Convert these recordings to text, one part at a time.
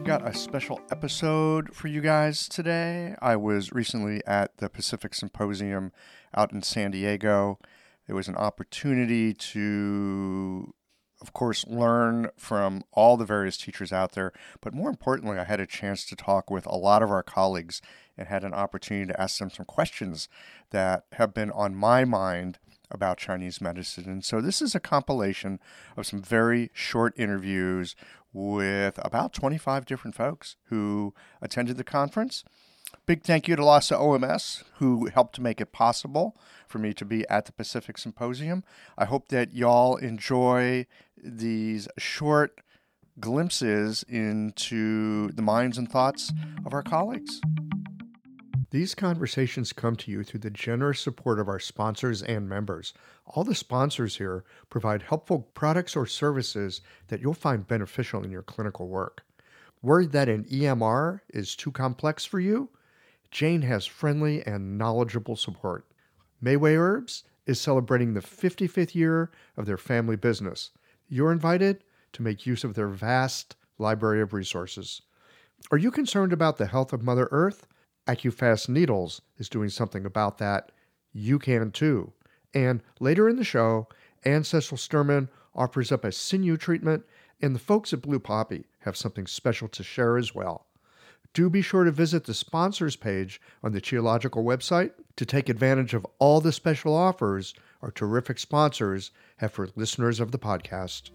Got a special episode for you guys today. I was recently at the Pacific Symposium out in San Diego. There was an opportunity to, of course, learn from all the various teachers out there, but more importantly, I had a chance to talk with a lot of our colleagues and had an opportunity to ask them some questions that have been on my mind about Chinese medicine. And so this is a compilation of some very short interviews with about 25 different folks who attended the conference. Big thank you to Lhasa OMS, who helped to make it possible for me to be at the Pacific Symposium. I hope that y'all enjoy these short glimpses into the minds and thoughts of our colleagues. These conversations come to you through the generous support of our sponsors and members. All the sponsors here provide helpful products or services that you'll find beneficial in your clinical work. Worried that an EMR is too complex for you? Jane has friendly and knowledgeable support. Mayway Herbs is celebrating the 55th year of their family business. You're invited to make use of their vast library of resources. Are you concerned about the health of Mother Earth? AccuFast Needles is doing something about that. You can too. And later in the show, Ann Cecil Sturman offers up a sinew treatment, and the folks at Blue Poppy have something special to share as well. Do be sure to visit the sponsors page on the Qiological website to take advantage of all the special offers our terrific sponsors have for listeners of the podcast.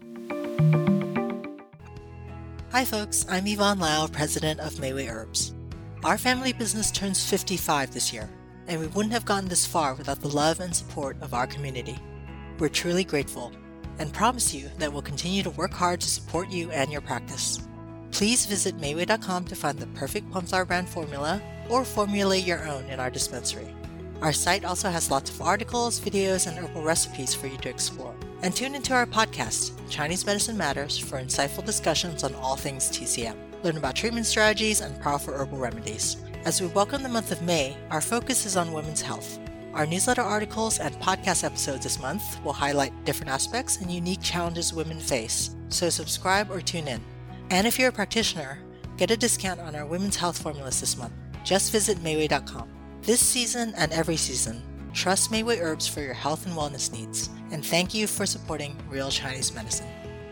Hi folks, I'm Yvonne Lau, president of Mayway Herbs. Our family business turns 55 this year, and we wouldn't have gotten this far without the love and support of our community. We're truly grateful and promise you that we'll continue to work hard to support you and your practice. Please visit Mayway.com to find the perfect Plum Flower brand formula or formulate your own in our dispensary. Our site also has lots of articles, videos, and herbal recipes for you to explore. And tune into our podcast, Chinese Medicine Matters, for insightful discussions on all things TCM. Learn about treatment strategies and powerful herbal remedies. As we welcome the month of May, our focus is on women's health. Our newsletter articles and podcast episodes this month will highlight different aspects and unique challenges women face, so subscribe or tune in. And if you're a practitioner, get a discount on our women's health formulas this month. Just visit Mayway.com. This season and every season, trust Mayway Herbs for your health and wellness needs. And thank you for supporting Real Chinese Medicine.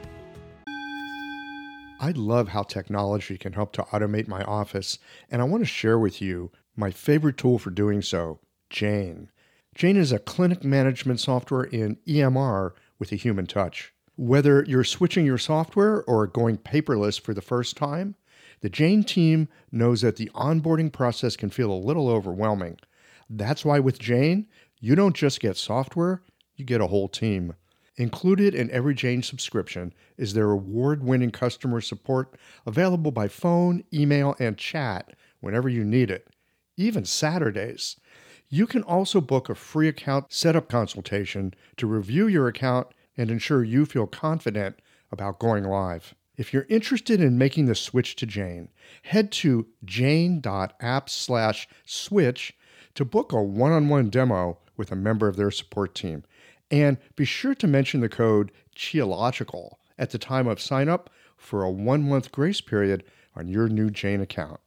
I love how technology can help to automate my office, and I want to share with you my favorite tool for doing so, Jane. Jane is a clinic management software in EMR with a human touch. Whether you're switching your software or going paperless for the first time, the Jane team knows that the onboarding process can feel a little overwhelming. That's why with Jane, you don't just get software, you get a whole team. Included in every Jane subscription is their award-winning customer support available by phone, email, and chat whenever you need it, even Saturdays. You can also book a free account setup consultation to review your account and ensure you feel confident about going live. If you're interested in making the switch to Jane, head to jane.app/switch to book a one-on-one demo with a member of their support team. And be sure to mention the code Qiological at the time of sign up for a 1-month grace period on your new Jane account.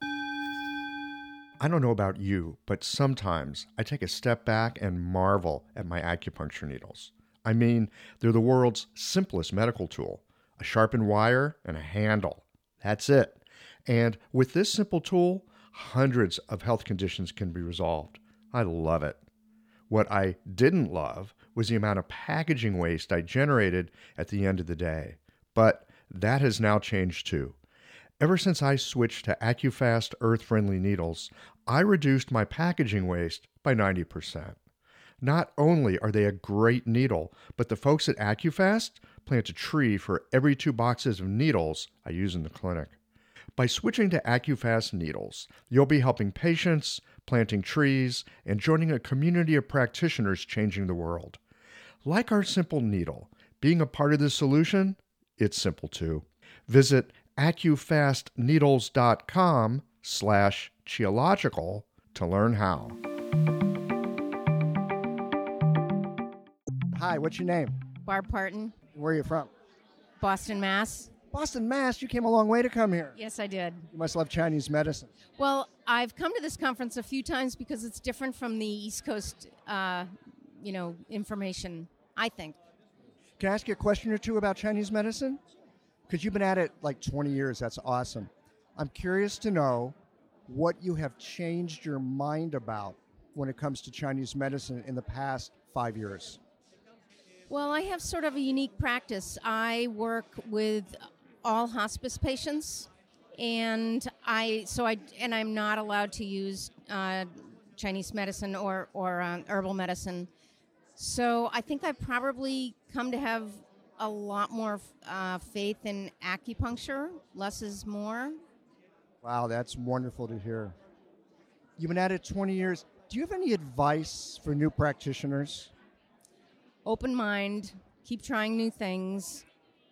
I don't know about you, but sometimes I take a step back and marvel at my acupuncture needles. I mean, they're the world's simplest medical tool. A sharpened wire and a handle. That's it. And with this simple tool, hundreds of health conditions can be resolved. I love it. What I didn't love was the amount of packaging waste I generated at the end of the day. But that has now changed too. Ever since I switched to AccuFast earth-friendly needles, I reduced my packaging waste by 90%. Not only are they a great needle, but the folks at AccuFast plant a tree for every 2 boxes of needles I use in the clinic. By switching to AccuFast needles, you'll be helping patients, planting trees, and joining a community of practitioners changing the world. Like our simple needle, being a part of the solution, it's simple too. Visit AccuFastNeedles.com/Qiological to learn how. Hi, what's your name? Barb Parton, Where are you from? Boston, Mass. Boston, Mass, you came a long way to come here. Yes, I did. You must love Chinese medicine. Well, I've come to this conference a few times because it's different from the East Coast, information, I think. Can I ask you a question or two about Chinese medicine? Because you've been at it like 20 years. That's awesome. I'm curious to know what you have changed your mind about when it comes to Chinese medicine in the past 5 years. Well, I have sort of a unique practice. I work with all hospice patients, and I'm not allowed to use Chinese medicine or herbal medicine. So I think I've probably come to have a lot more faith in acupuncture. Less is more. Wow, that's wonderful to hear. You've been at it 20 years. Do you have any advice for new practitioners? Open mind, keep trying new things,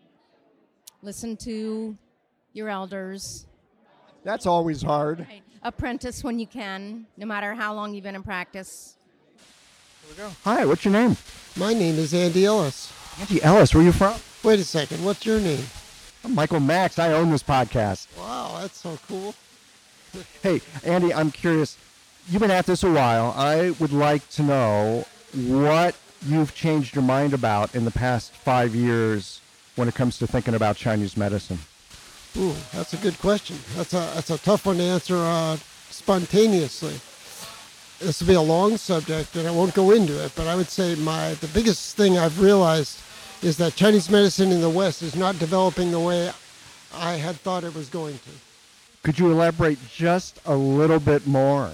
listen to your elders. That's always hard. Right. Apprentice when you can, no matter how long you've been in practice. Here we go. Hi, what's your name? My name is Andy Ellis. Andy Ellis, where are you from? Wait a second, what's your name? I'm Michael Max. I own this podcast. Wow, that's so cool. Hey, Andy, I'm curious. You've been at this a while. I would like to know what you've changed your mind about in the past 5 years when it comes to thinking about Chinese medicine. Ooh, that's a good question. That's a tough one to answer spontaneously. This will be a long subject, and I won't go into it, but I would say the biggest thing I've realized is that Chinese medicine in the West is not developing the way I had thought it was going to. Could you elaborate just a little bit more?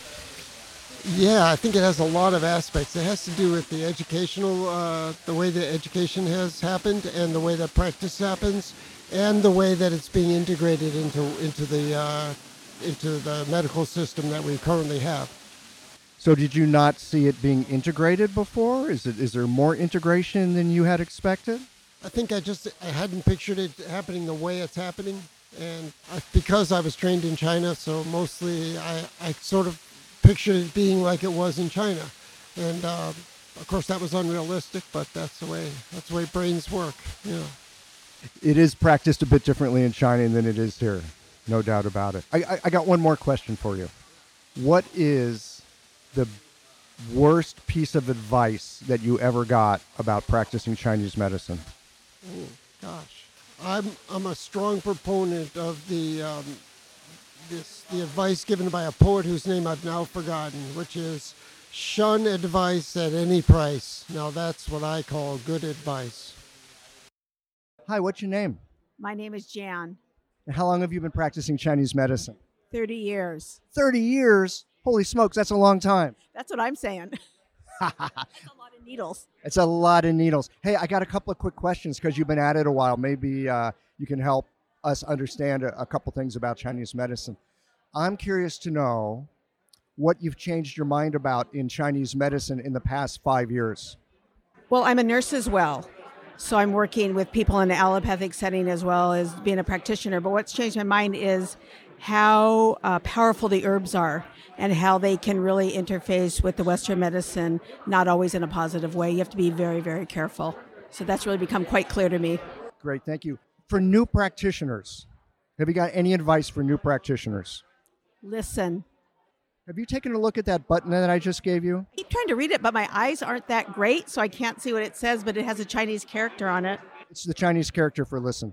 Yeah, I think it has a lot of aspects. It has to do with the educational, the way that education has happened and the way that practice happens and the way that it's being integrated into the medical system that we currently have. So did you not see it being integrated before? Is there more integration than you had expected? I think I hadn't pictured it happening the way it's happening. And because I was trained in China, so mostly I sort of pictured it being like it was in China. And of course that was unrealistic, but that's the way brains work. Yeah. It is practiced a bit differently in China than it is here. No doubt about it. I got one more question for you. What is the worst piece of advice that you ever got about practicing Chinese medicine? Oh, gosh. I'm a strong proponent of the advice given by a poet whose name I've now forgotten, which is shun advice at any price. Now that's what I call good advice. Hi, what's your name? My name is Jan. And how long have you been practicing Chinese medicine? 30 years. 30 years? Holy smokes, that's a long time. That's what I'm saying. That's a lot of needles. It's a lot of needles. Hey, I got a couple of quick questions because you've been at it a while. Maybe you can help us understand a couple things about Chinese medicine. I'm curious to know what you've changed your mind about in Chinese medicine in the past 5 years. Well, I'm a nurse as well. So I'm working with people in the allopathic setting as well as being a practitioner. But what's changed my mind is how powerful the herbs are and how they can really interface with the Western medicine, not always in a positive way. You have to be very, very careful. So that's really become quite clear to me. Great, thank you. For new practitioners, have you got any advice for new practitioners? Listen. Have you taken a look at that button that I just gave you? I keep trying to read it, but my eyes aren't that great, so I can't see what it says, but it has a Chinese character on it. It's the Chinese character for listen.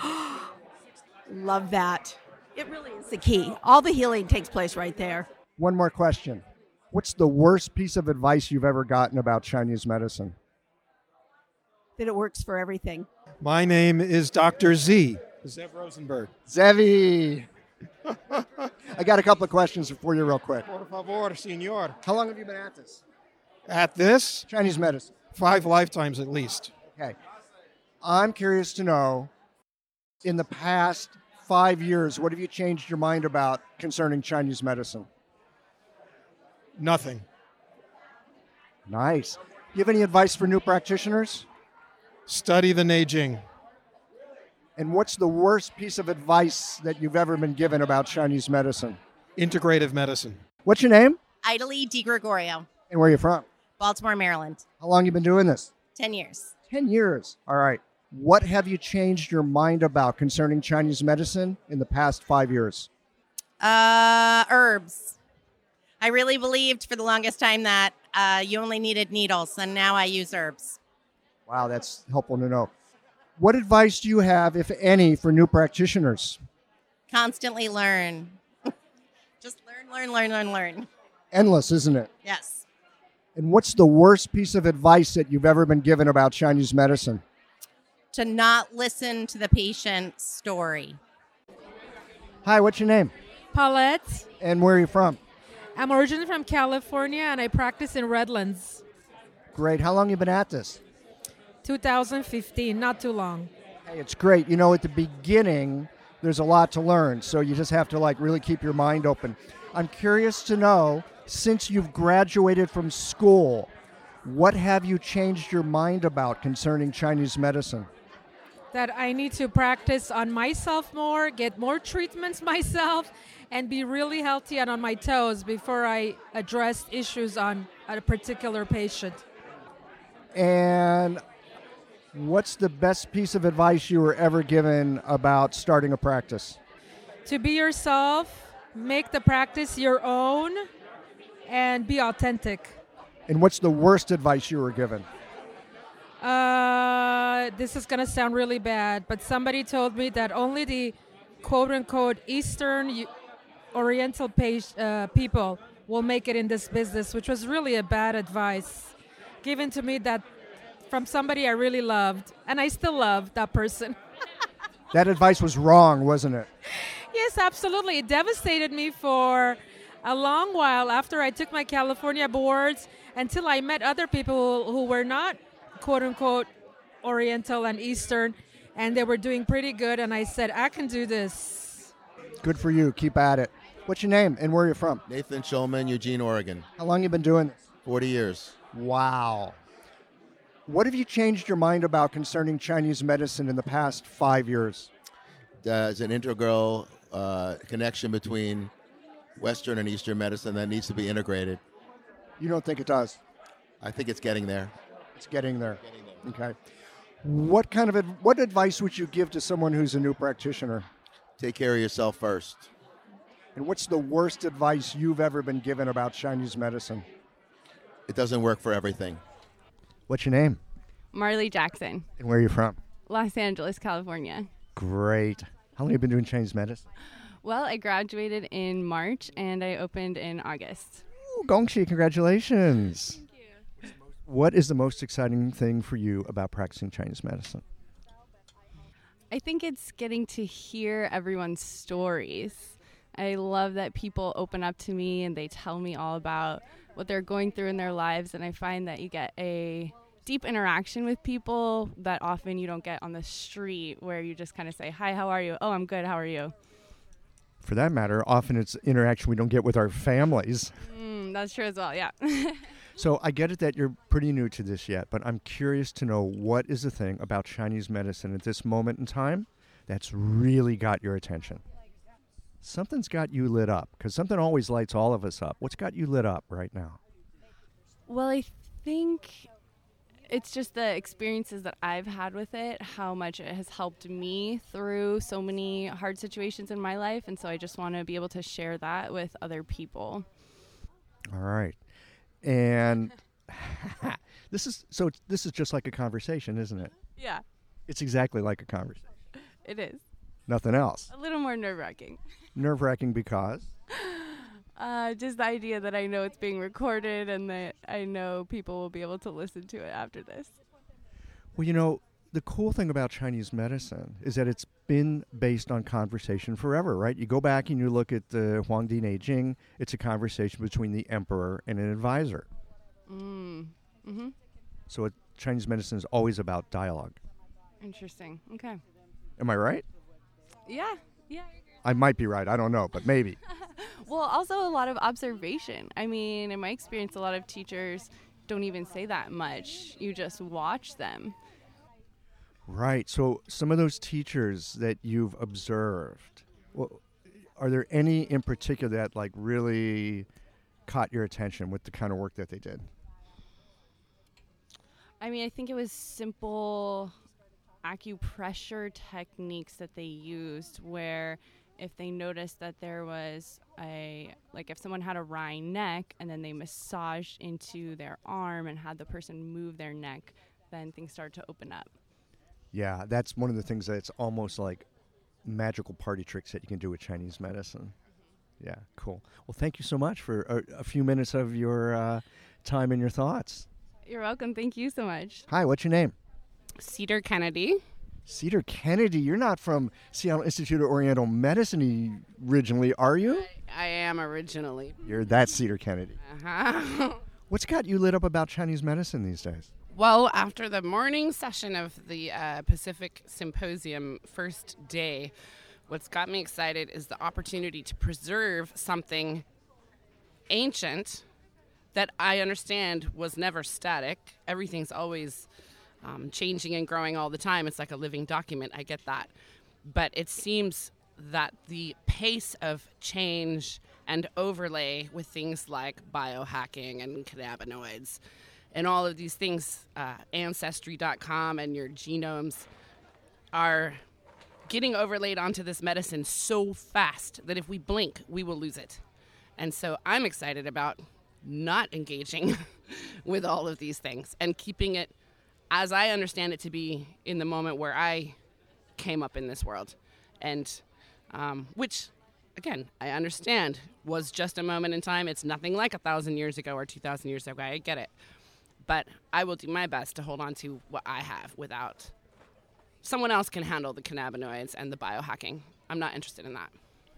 Love that. It really is the key. All the healing takes place right there. One more question. What's the worst piece of advice you've ever gotten about Chinese medicine? That it works for everything. My name is Dr. Z. Zev Rosenberg. Zevi! I got a couple of questions for you real quick. Por favor, senor. How long have you been at this? At this, Chinese medicine. 5 lifetimes at least. Okay. I'm curious to know, in the past 5 years, what have you changed your mind about concerning Chinese medicine? Nothing. Nice. Do you have any advice for new practitioners? Study the Neijing. And what's the worst piece of advice that you've ever been given about Chinese medicine? Integrative medicine. What's your name? Idalie DiGregorio, And where are you from? Baltimore, Maryland. How long have you been doing this? 10 years. 10 years. All right. What have you changed your mind about concerning Chinese medicine in the past 5 years? Herbs. I really believed for the longest time that you only needed needles, and now I use herbs. Wow, that's helpful to know. What advice do you have, if any, for new practitioners? Constantly learn. Just learn. Endless, isn't it? Yes. And what's the worst piece of advice that you've ever been given about Chinese medicine? To not listen to the patient's story. Hi, what's your name? Paulette. And where are you from? I'm originally from California and I practice in Redlands. Great. How long have you been at this? 2015, not too long. Hey, it's great. You know, at the beginning, there's a lot to learn, so you just have to really keep your mind open. I'm curious to know, since you've graduated from school, what have you changed your mind about concerning Chinese medicine? That I need to practice on myself more, get more treatments myself, and be really healthy and on my toes before I address issues on a particular patient. And what's the best piece of advice you were ever given about starting a practice? To be yourself, make the practice your own, and be authentic. And what's the worst advice you were given? This is going to sound really bad, but somebody told me that only the quote-unquote Eastern Oriental people will make it in this business, which was really a bad advice given to me that from somebody I really loved, and I still love that person. That advice was wrong, wasn't it? Yes, absolutely. It devastated me for a long while after I took my California boards until I met other people who were not quote-unquote Oriental and Eastern, and they were doing pretty good, and I said, I can do this. Good for you. Keep at it. What's your name and where are you from? Nathan Schulman, Eugene, Oregon. How long have you been doing this? 40 years. Wow. What have you changed your mind about concerning Chinese medicine in the past 5 years? There's an integral connection between Western and Eastern medicine that needs to be integrated. You don't think it does? I think it's getting there. It's getting there. Okay. What advice would you give to someone who's a new practitioner? Take care of yourself first. And what's the worst advice you've ever been given about Chinese medicine? It doesn't work for everything. What's your name? Marley Jackson. And where are you from? Los Angeles, California. Great. How long have you been doing Chinese medicine? Well, I graduated in March and I opened in August. Ooh, Gongxi, congratulations. Thank you. What is the most exciting thing for you about practicing Chinese medicine? I think it's getting to hear everyone's stories. I love that people open up to me and they tell me all about what they're going through in their lives, and I find that you get a deep interaction with people that often you don't get on the street, where you just kind of say, hi, how are you? Oh, I'm good, how are you? For that matter, often it's interaction we don't get with our families. That's true as well, yeah. So I get it that you're pretty new to this yet, but I'm curious to know, what is the thing about Chinese medicine at this moment in time that's really got your attention? Something's got you lit up, because something always lights all of us up. What's got you lit up right now? Well, I think it's just the experiences that I've had with it, how much it has helped me through so many hard situations in my life, and so I just want to be able to share that with other people. All right. And this is just like a conversation, isn't it? Yeah. It's exactly like a conversation. It is. Nothing else. A little more nerve-wracking. Nerve-wracking because? Just the idea that I know it's being recorded and that I know people will be able to listen to it after this. Well, you know, the cool thing about Chinese medicine is that it's been based on conversation forever, right? You go back and you look at the Huangdi Neijing, it's a conversation between the emperor and an advisor. Mm-hmm. So Chinese medicine is always about dialogue. Interesting. Okay. Am I right? Yeah. I might be right. I don't know, but maybe. Well, also a lot of observation. I mean, in my experience, a lot of teachers don't even say that much. You just watch them. Right. So some of those teachers that you've observed, well, are there any in particular that like really caught your attention with the kind of work that they did? I mean, I think it was simple acupressure techniques that they used where if they noticed that there was if someone had a wry neck and then they massaged into their arm and had the person move their neck, then things started to open up. Yeah, that's one of the things that's almost like magical party tricks that you can do with Chinese medicine. Yeah, cool. Well, thank you so much for a few minutes of your time and your thoughts. You're welcome. Thank you so much. Hi, what's your name? Cedar Kennedy. Cedar Kennedy. You're not from Seattle Institute of Oriental Medicine originally, are you? I am originally. You're that Cedar Kennedy. Uh-huh. What's got you lit up about Chinese medicine these days? Well, after the morning session of the Pacific Symposium first day, what's got me excited is the opportunity to preserve something ancient that I understand was never static. Everything's always changing and growing all the time. It's like a living document. I get that. But it seems that the pace of change and overlay with things like biohacking and cannabinoids and all of these things, Ancestry.com and your genomes are getting overlaid onto this medicine so fast that if we blink, we will lose it. And so I'm excited about not engaging with all of these things and keeping it as I understand it to be in the moment where I came up in this world. And which, again, I understand was just a moment in time. It's nothing like 1,000 years ago or 2,000 years ago. I get it. But I will do my best to hold on to what I have without someone else can handle the cannabinoids and the biohacking. I'm not interested in that.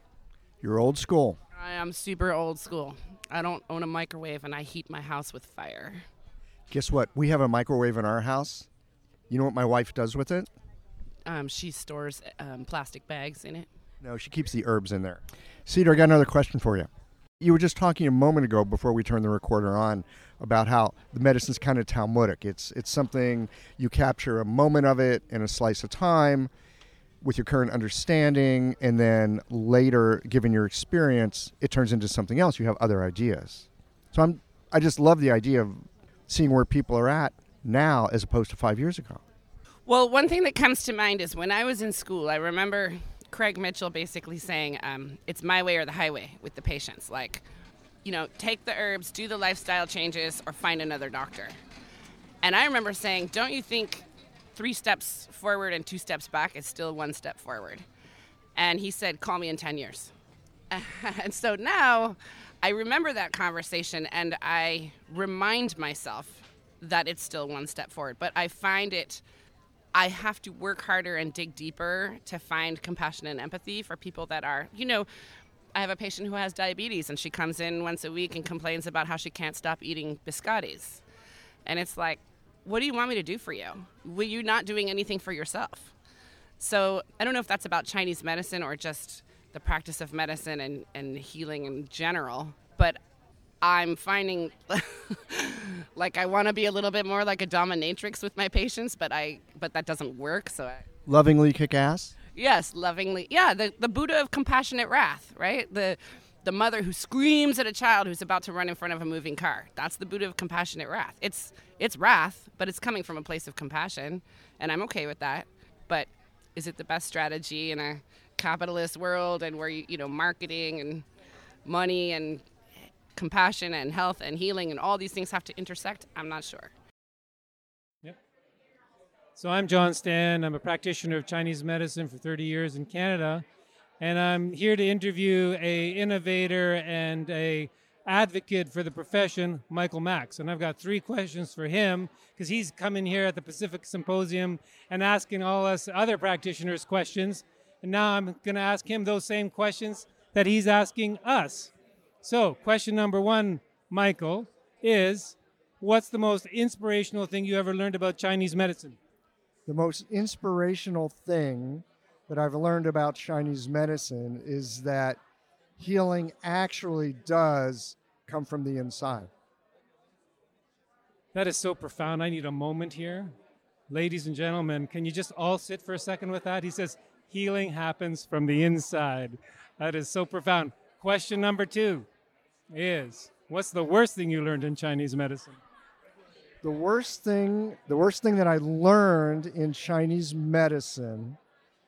You're old school. I am super old school. I don't own a microwave, and I heat my house with fire. Guess what? We have a microwave in our house. You know what my wife does with it? She stores plastic bags in it. No, she keeps the herbs in there. Cedar, I got another question for you. You were just talking a moment ago before we turned the recorder on about how the medicine's kind of Talmudic. It's something you capture a moment of it in a slice of time with your current understanding, and then later, given your experience, it turns into something else. You have other ideas. So I just love the idea of seeing where people are at now as opposed to 5 years ago. Well, one thing that comes to mind is when I was in school, I remember Craig Mitchell basically saying, it's my way or the highway with the patients. Like, take the herbs, do the lifestyle changes, or find another doctor. And I remember saying, don't you think 3 steps forward and 2 steps back is still 1 step forward? And he said, call me in 10 years. And so now I remember that conversation and I remind myself that it's still 1 step forward. But I find I have to work harder and dig deeper to find compassion and empathy for people that are, I have a patient who has diabetes and she comes in once a week and complains about how she can't stop eating biscottis. And it's like, what do you want me to do for you? Were you not doing anything for yourself? So I don't know if that's about Chinese medicine or just the practice of medicine and healing in general, but I'm finding like I want to be a little bit more like a dominatrix with my patients, but that doesn't work. So Lovingly kick ass? Yes, lovingly. Yeah, the Buddha of compassionate wrath, right? The mother who screams at a child who's about to run in front of a moving car. That's the Buddha of compassionate wrath. It's wrath, but it's coming from a place of compassion, and I'm okay with that. But is it the best strategy in a capitalist world and where marketing and money and compassion and health and healing and all these things have to intersect? I'm not sure. Yep. So I'm John Stan. I'm a practitioner of Chinese medicine for 30 years in Canada, and I'm here to interview a innovator and a advocate for the profession, Michael Max. And I've got 3 questions for him because he's coming here at the Pacific Symposium and asking all us other practitioners questions. And now I'm going to ask him those same questions that he's asking us. So, question number 1, Michael, is what's the most inspirational thing you ever learned about Chinese medicine? The most inspirational thing that I've learned about Chinese medicine is that healing actually does come from the inside. That is so profound. I need a moment here. Ladies and gentlemen, can you just all sit for a second with that? He says, healing happens from the inside. That is so profound. Question number 2 is, what's the worst thing you learned in Chinese medicine? The worst thing that I learned in Chinese medicine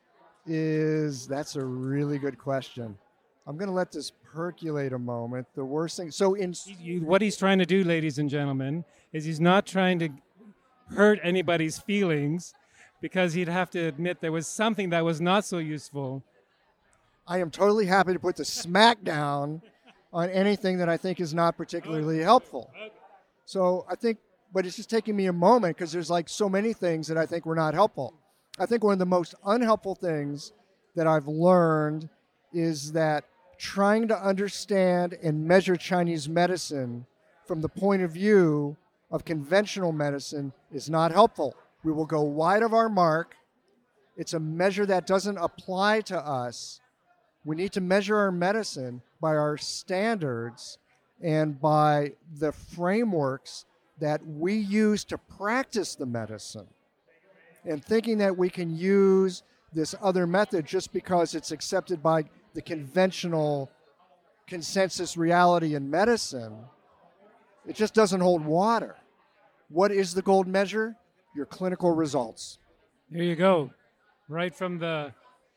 is, that's a really good question. I'm going to let this percolate a moment. The worst thing, What he's trying to do, ladies and gentlemen, is he's not trying to hurt anybody's feelings, because he'd have to admit there was something that was not so useful. I am totally happy to put the smack down on anything that I think is not particularly helpful. So I think, but it's just taking me a moment, because there's like so many things that I think were not helpful. I think one of the most unhelpful things that I've learned is that trying to understand and measure Chinese medicine from the point of view of conventional medicine is not helpful. We will go wide of our mark. It's a measure that doesn't apply to us. We need to measure our medicine by our standards and by the frameworks that we use to practice the medicine. And thinking that we can use this other method just because it's accepted by the conventional consensus reality in medicine, it just doesn't hold water. What is the gold measure? Your clinical results. There you go, right from the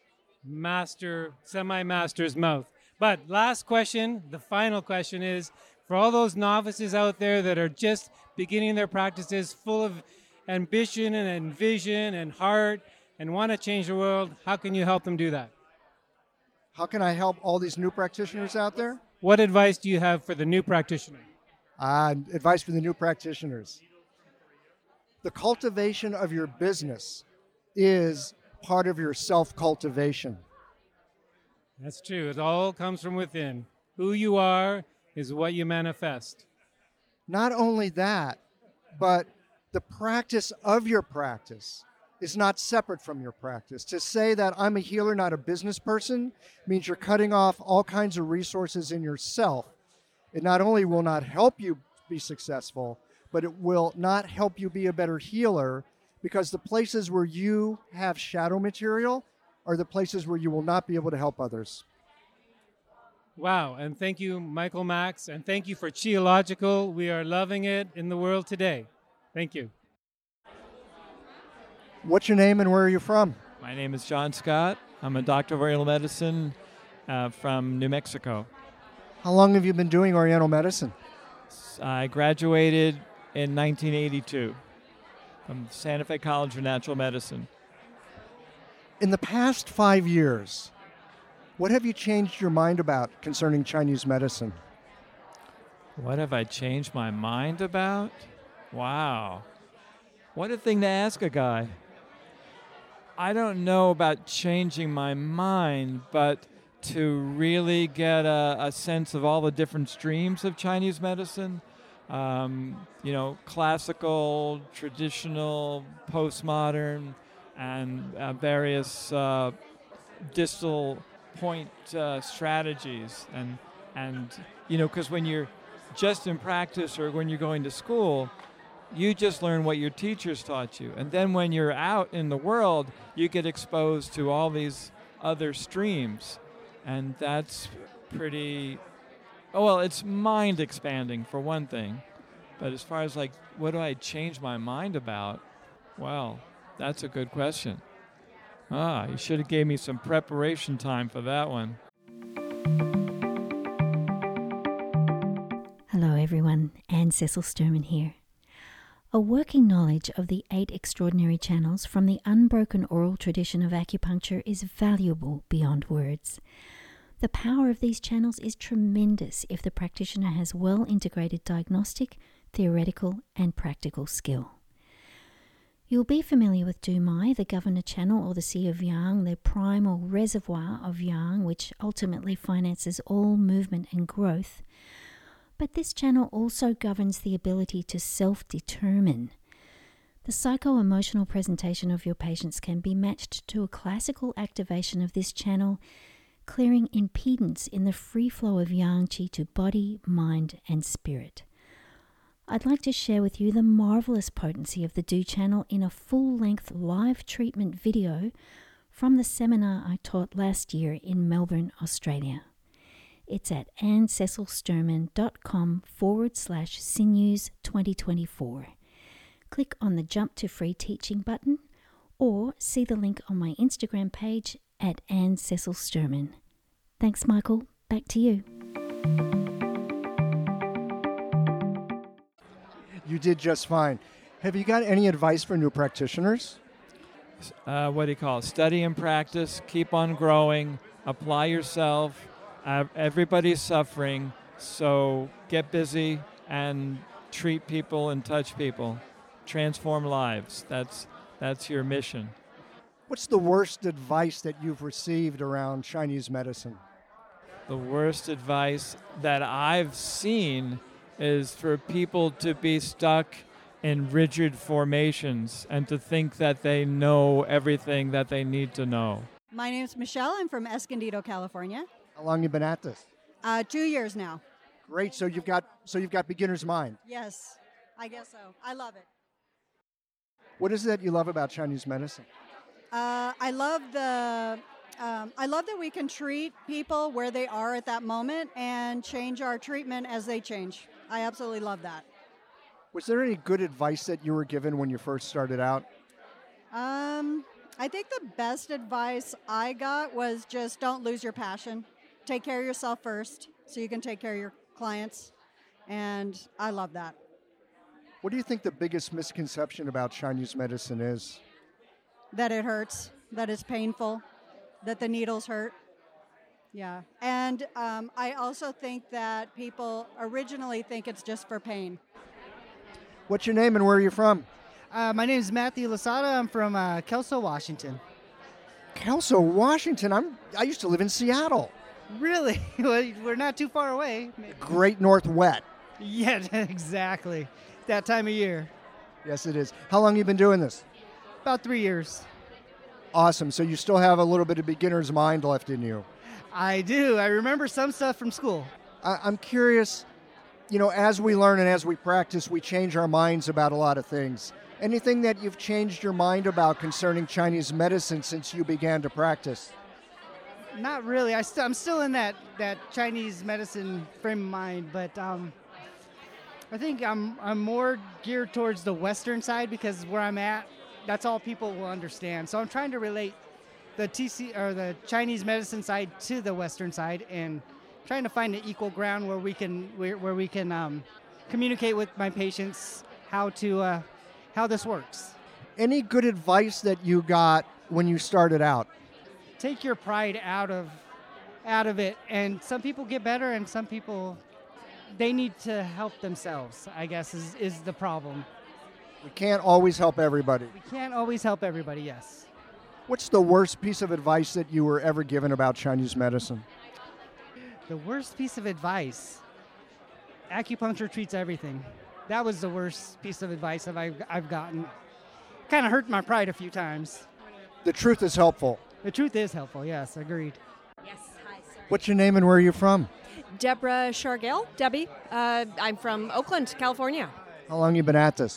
semi-master's mouth. But last question, the final question is, for all those novices out there that are just beginning their practices, full of ambition and vision and heart, and want to change the world, how can you help them do that? How can I help all these new practitioners out there? What advice do you have for the new practitioner? Advice for the new practitioners. The cultivation of your business is part of your self-cultivation. That's true. It all comes from within. Who you are is what you manifest. Not only that, but the practice of your practice is not separate from your practice. To say that I'm a healer, not a business person, means you're cutting off all kinds of resources in yourself. It not only will not help you be successful, but it will not help you be a better healer, because the places where you have shadow material are the places where you will not be able to help others. Wow, and thank you, Michael Max, and thank you for Qiological. We are loving it in the world today. Thank you. What's your name and where are you from? My name is John Scott. I'm a doctor of Oriental Medicine from New Mexico. How long have you been doing Oriental medicine? I graduated in 1982 from Santa Fe College for Natural Medicine. In the past 5 years, what have you changed your mind about concerning Chinese medicine? What have I changed my mind about? Wow. What a thing to ask a guy. I don't know about changing my mind, but to really get a sense of all the different streams of Chinese medicine, classical, traditional, postmodern, and various distal point strategies. And because when you're just in practice or when you're going to school, you just learn what your teachers taught you. And then when you're out in the world, you get exposed to all these other streams. And that's pretty, it's mind expanding for one thing. But as far as what do I change my mind about? Well, that's a good question. You should have gave me some preparation time for that one. Hello everyone, Anne Cecil Sturman here. A working knowledge of the 8 extraordinary channels from the unbroken oral tradition of acupuncture is valuable beyond words. The power of these channels is tremendous if the practitioner has well integrated diagnostic, theoretical, and practical skill. You'll be familiar with Du Mai, the governor channel, or the Sea of Yang, the primal reservoir of Yang, which ultimately finances all movement and growth. But this channel also governs the ability to self-determine. The psycho-emotional presentation of your patients can be matched to a classical activation of this channel, clearing impedance in the free flow of Yang Qi to body, mind, and spirit. I'd like to share with you the marvelous potency of the Du channel in a full-length live treatment video from the seminar I taught last year in Melbourne, Australia. It's at AnneCecilSturman.com/sinews2024. click on the Jump to Free Teaching button or see the link on my Instagram page at Anne Cecil Sturman. Thanks, Michael. Back to you. You did just fine. Have you got any advice for new practitioners? What do you call it? Study and practice, keep on growing, apply yourself. Everybody's suffering, so get busy and treat people and touch people. Transform lives. That's your mission. What's the worst advice that you've received around Chinese medicine? The worst advice that I've seen is for people to be stuck in rigid formations and to think that they know everything that they need to know. My name's Michelle. I'm from Escondido, California. How long you been at this? 2 years now. Great. So you've got beginner's mind. Yes, I guess so. I love it. What is it that you love about Chinese medicine? I love that we can treat people where they are at that moment and change our treatment as they change. I absolutely love that. Was there any good advice that you were given when you first started out? I think the best advice I got was just don't lose your passion. Take care of yourself first so you can take care of your clients. And I love that. What do you think the biggest misconception about Chinese medicine is? That it hurts, that it's painful, that the needles hurt. Yeah. And I also think that people originally think it's just for pain. What's your name and where are you from? My name is Matthew Lasada. I'm from Kelso, Washington. Kelso, Washington. I used to live in Seattle. Really? Well, we're not too far away. Great North Wet. Yeah, exactly. That time of year. Yes, it is. How long have you been doing this? About 3 years. Awesome. So you still have a little bit of beginner's mind left in you. I do. I remember some stuff from school. I'm curious, as we learn and as we practice, we change our minds about a lot of things. Anything that you've changed your mind about concerning Chinese medicine since you began to practice? Not really. I'm still in that Chinese medicine frame of mind, but I think I'm more geared towards the Western side because where I'm at, that's all people will understand. So I'm trying to relate the the Chinese medicine side to the Western side and trying to find an equal ground where we can communicate with my patients how this works. Any good advice that you got when you started out? Take your pride out of it, and some people get better, and some people they need to help themselves. I guess is the problem. We can't always help everybody. We can't always help everybody. Yes. What's the worst piece of advice that you were ever given about Chinese medicine? The worst piece of advice? Acupuncture treats everything. That was the worst piece of advice that I've gotten. Kind of hurt my pride a few times. The truth is helpful. The truth is helpful, yes, agreed. Yes, hi, sir. What's your name and where are you from? Deborah Shargill, Debbie. I'm from Oakland, California. How long you been at this?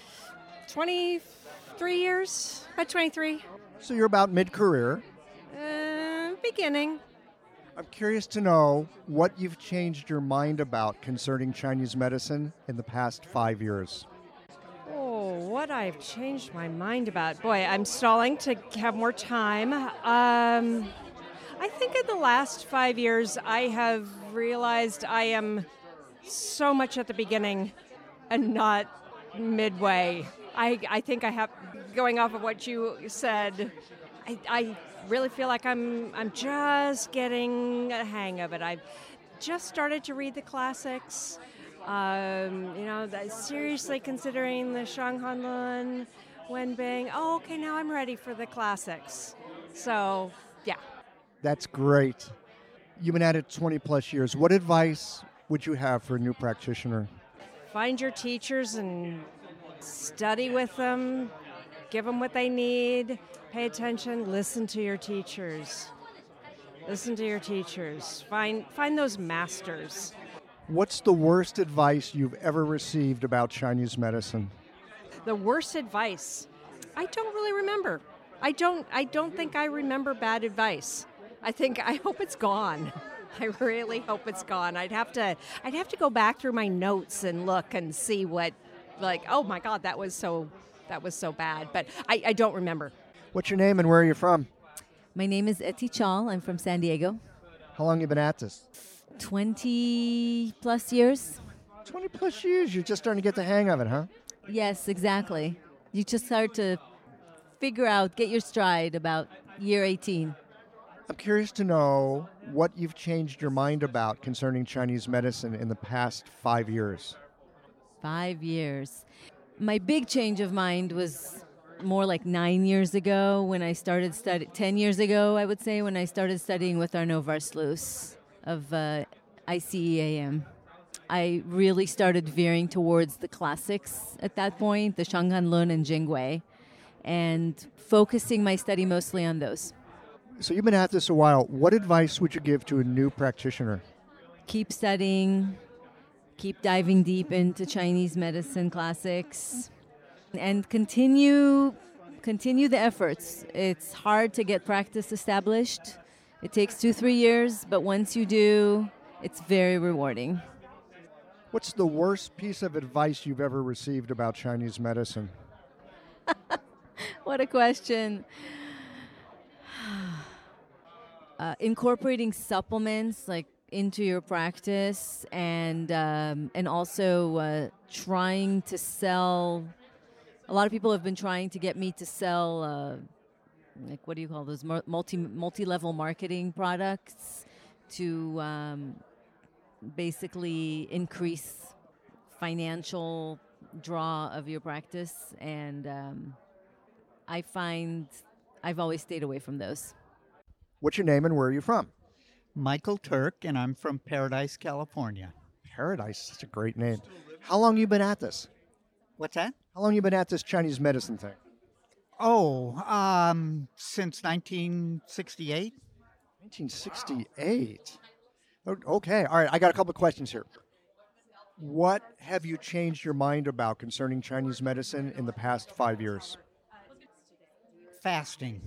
23 years, about 23. So you're about mid-career. Beginning. I'm curious to know what you've changed your mind about concerning Chinese medicine in the past 5 years. Oh, what I've changed my mind about. Boy, I'm stalling to have more time. I think in the last 5 years, I have realized I am so much at the beginning and not midway. I think I have, going off of what you said, I really feel like I'm just getting a hang of it. I've just started to read the classics. Seriously considering the Shanghanlun, Wenbing. Oh, okay, now I'm ready for the classics. So, yeah. That's great. You've been at it 20 plus years. What advice would you have for a new practitioner? Find your teachers and study with them. Give them what they need. Pay attention. Listen to your teachers. Listen to your teachers. Find those masters. What's the worst advice you've ever received about Chinese medicine? The worst advice? I don't really remember. I don't think I remember bad advice. I hope it's gone. I really hope it's gone. I'd have to go back through my notes and look and see what like, oh my God, that was so bad. But I don't remember. What's your name and where are you from? My name is Etty Chal. I'm from San Diego. How long have you been at this? 20 plus years. 20 plus years. You're just starting to get the hang of it, huh? Yes, exactly. You just start to figure out, get your stride about year 18. I'm curious to know what you've changed your mind about concerning Chinese medicine in the past 5 years. 5 years. My big change of mind was more like 9 years ago when I started studying, 10 years ago, I would say, when I started studying with Arnaud Varslus of ICEAM. I really started veering towards the classics at that point, the Shanghan Lun and Jingwei, and focusing my study mostly on those. So you've been at this a while. What advice would you give to a new practitioner? Keep studying, keep diving deep into Chinese medicine classics, and continue the efforts. It's hard to get practice established. It takes 2-3 years, but once you do, it's very rewarding. What's the worst piece of advice you've ever received about Chinese medicine? What a question. Incorporating supplements like into your practice, and also trying to sell. A lot of people have been trying to get me to sell, like, what do you call those, multi-level marketing products to basically increase financial draw of your practice. And I find I've always stayed away from those. What's your name and where are you from? Michael Turk, and I'm from Paradise, California. Paradise, that's a great name. How long have you been at this? What's that? How long have you been at this Chinese medicine thing? Oh, since 1968. 1968? Okay, all right, I got a couple of questions here. What have you changed your mind about concerning Chinese medicine in the past 5 years? Fasting.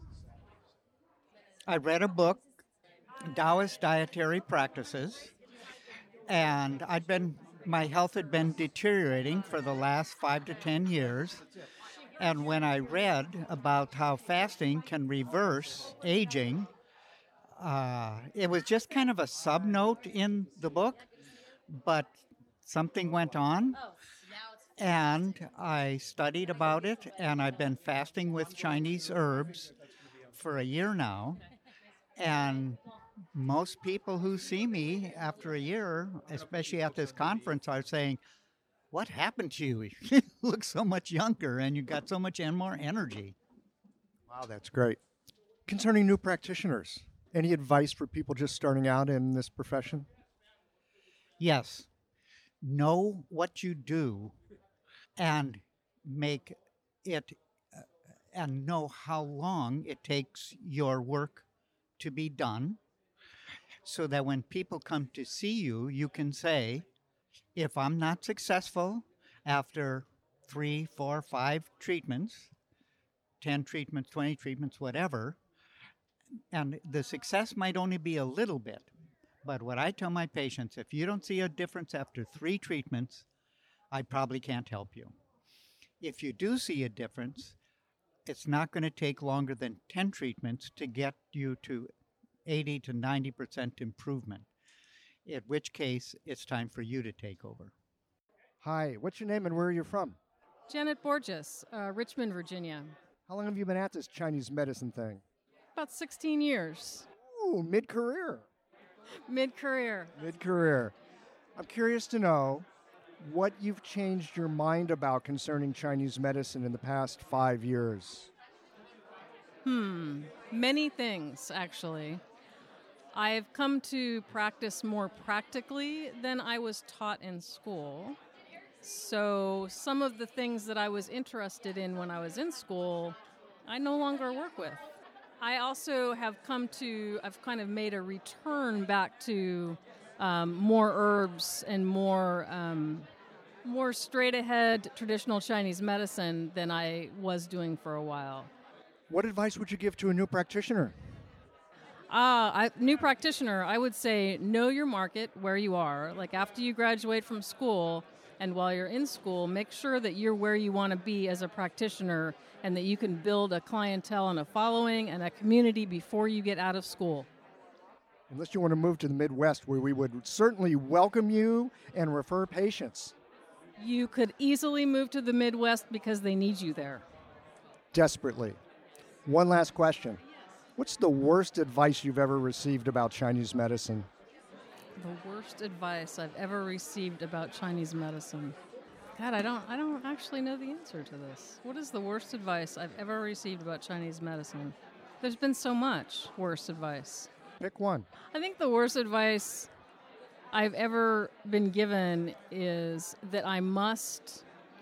I read a book, Taoist Dietary Practices, and my health had been deteriorating for the last 5 to 10 years. And when I read about how fasting can reverse aging, it was just kind of a sub-note in the book, but something went on, and I studied about it, and I've been fasting with Chinese herbs for a year now. And most people who see me after a year, especially at this conference, are saying, what happened to you? You look so much younger and you got so much more energy. Wow, that's great. Concerning new practitioners, any advice for people just starting out in this profession? Yes. Know what you do and make it, and know how long it takes your work to be done, so that when people come to see you, you can say, if I'm not successful after 3, 4, 5 treatments, 10 treatments, 20 treatments, whatever, and the success might only be a little bit, but what I tell my patients, if you don't see a difference after 3 treatments, I probably can't help you. If you do see a difference, it's not going to take longer than 10 treatments to get you to 80 to 90% improvement, in which case it's time for you to take over. Hi, what's your name and where are you from? Janet Borges, Richmond, Virginia. How long have you been at this Chinese medicine thing? About 16 years. Ooh, mid-career. Mid-career. Mid-career. I'm curious to know what you've changed your mind about concerning Chinese medicine in the past 5 years. Many things, actually. I've come to practice more practically than I was taught in school. So some of the things that I was interested in when I was in school, I no longer work with. I also have I've kind of made a return back to more herbs and more straight ahead traditional Chinese medicine than I was doing for a while. What advice would you give to a new practitioner? New practitioner, I would say know your market where you are. Like after you graduate from school, And while you're in school, make sure that you're where you want to be as a practitioner and that you can build a clientele and a following and a community before you get out of school. Unless you want to move to the Midwest, where we would certainly welcome you and refer patients. You could easily move to the Midwest because they need you there. Desperately. One last question. What's the worst advice you've ever received about Chinese medicine? The worst advice I've ever received about Chinese medicine. God, I don't actually know the answer to this. What is the worst advice I've ever received about Chinese medicine? There's been so much worse advice. Pick one. I think the worst advice I've ever been given is that I must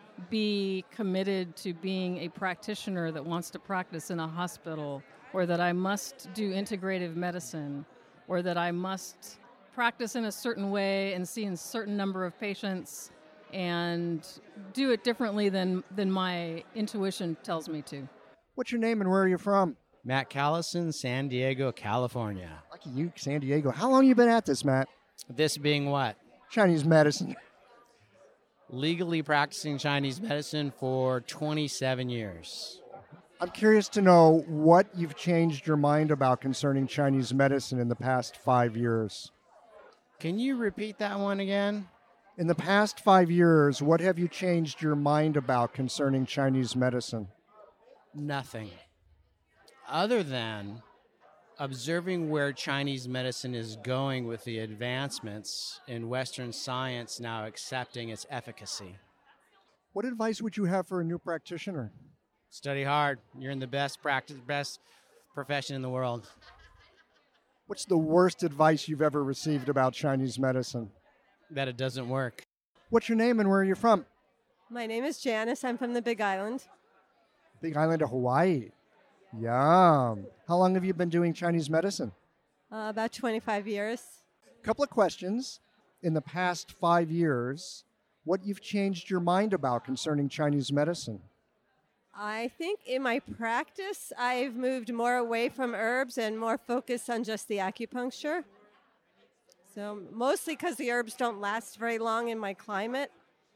be committed to being a practitioner that wants to practice in a hospital, or that I must do integrative medicine, or that I must practice in a certain way and see a certain number of patients and do it differently than my intuition tells me to. What's your name and where are you from? Matt Callison, San Diego, California. Lucky you, San Diego. How long you been at this, Matt? This being what? Chinese medicine. Legally practicing Chinese medicine for 27 years. I'm curious to know what you've changed your mind about concerning Chinese medicine in the past 5 years. Can you repeat that one again? In the past 5 years, what have you changed your mind about concerning Chinese medicine? Nothing. Other than observing where Chinese medicine is going with the advancements in Western science now accepting its efficacy. What advice would you have for a new practitioner? Study hard. You're in the best profession in the world. What's the worst advice you've ever received about Chinese medicine? That it doesn't work. What's your name and where are you from? My name is Janice. I'm from the Big Island. Big Island of Hawaii. Yum. How long have you been doing Chinese medicine? About 25 years. Couple of questions. In the past 5 years, what you've changed your mind about concerning Chinese medicine? I think in my practice, I've moved more away from herbs and more focused on just the acupuncture. So mostly because the herbs don't last very long in my climate.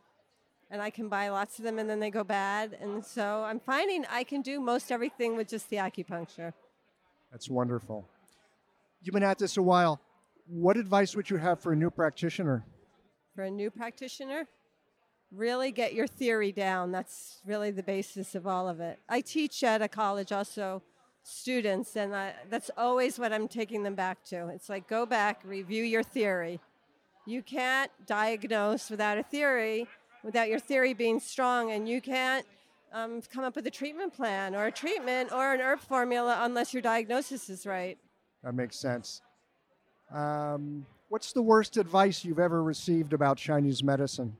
And I can buy lots of them and then they go bad. And so I'm finding I can do most everything with just the acupuncture. That's wonderful. You've been at this a while. What advice would you have for a new practitioner? For a new practitioner, really get your theory down. That's really the basis of all of it. I teach at a college also students, and that's always what I'm taking them back to. It's like, go back, review your theory. You can't diagnose without a theory, without your theory being strong, and you can't come up with a treatment plan or a treatment or an herb formula unless your diagnosis is right. That makes sense. What's the worst advice you've ever received about Chinese medicine?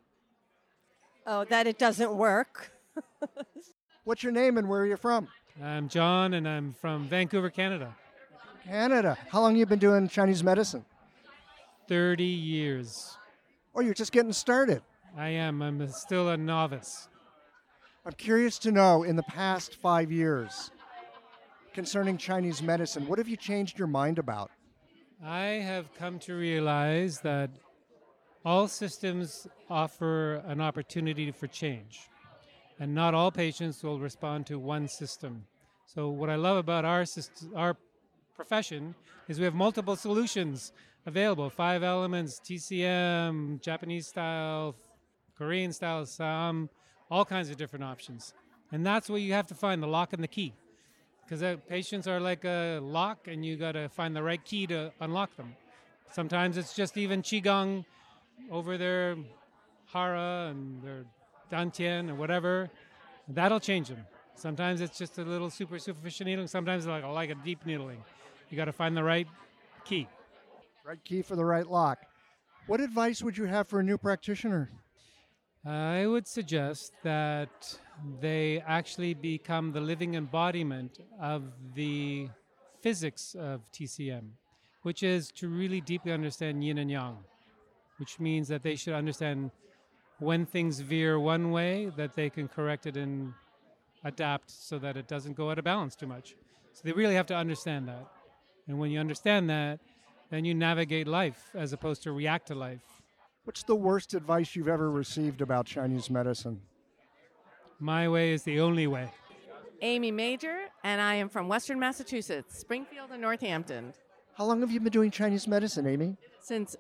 Oh, that it doesn't work. What's your name and where are you from? I'm John, and I'm from Vancouver, Canada. Canada. How long have you been doing Chinese medicine? 30 years. Oh, you're just getting started. I am. I'm still a novice. I'm curious to know, in the past 5 years, concerning Chinese medicine, what have you changed your mind about? I have come to realize that all systems offer an opportunity for change, and not all patients will respond to one system. So what I love about our profession is we have multiple solutions available, 5 elements, TCM, Japanese style, Korean style, some, all kinds of different options. And that's what you have to find, the lock and the key. Because patients are like a lock, and you got to find the right key to unlock them. Sometimes it's just even Qigong over their Hara and their Dantian or whatever. That'll change them. Sometimes it's just a little superficial needling. Sometimes it's like a deep needling. You got to find the right key. Right key for the right lock. What advice would you have for a new practitioner? I would suggest that they actually become the living embodiment of the physics of TCM, which is to really deeply understand yin and yang, which means that they should understand when things veer one way, that they can correct it and adapt so that it doesn't go out of balance too much. So they really have to understand that. And when you understand that, then you navigate life as opposed to react to life. What's the worst advice you've ever received about Chinese medicine? My way is the only way. Amy Major, and I am from Western Massachusetts, Springfield and Northampton. How long have you been doing Chinese medicine, Amy? Since